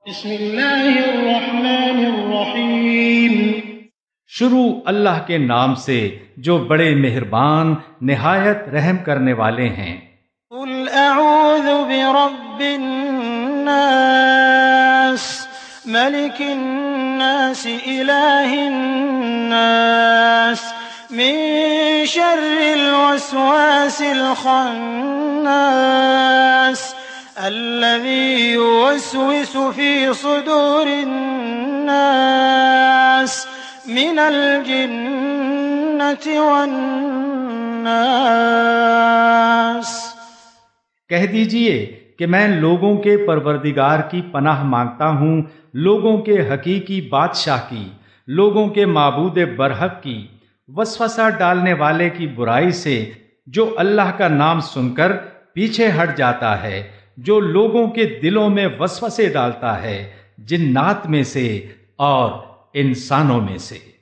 بسم اللہ الرحمن الرحیم۔ شروع اللہ کے نام سے جو بڑے مہربان نہایت رحم کرنے والے ہیں۔ قل اعوذ برب الناس ملک الناس الہ الناس من شر الوسواس الخناس الذي يوسوس في صدور الناس من الجنة والناس۔ کہہ دیجئے کہ میں لوگوں کے پروردگار کی پناہ مانگتا ہوں، لوگوں کے حقیقی بادشاہ کی، لوگوں کے معبود برحق کی، وسوسہ ڈالنے والے کی برائی سے، جو اللہ کا نام سن کر پیچھے ہٹ جاتا ہے، جو لوگوں کے دلوں میں وسوسے ڈالتا ہے، جنات میں سے اور انسانوں میں سے۔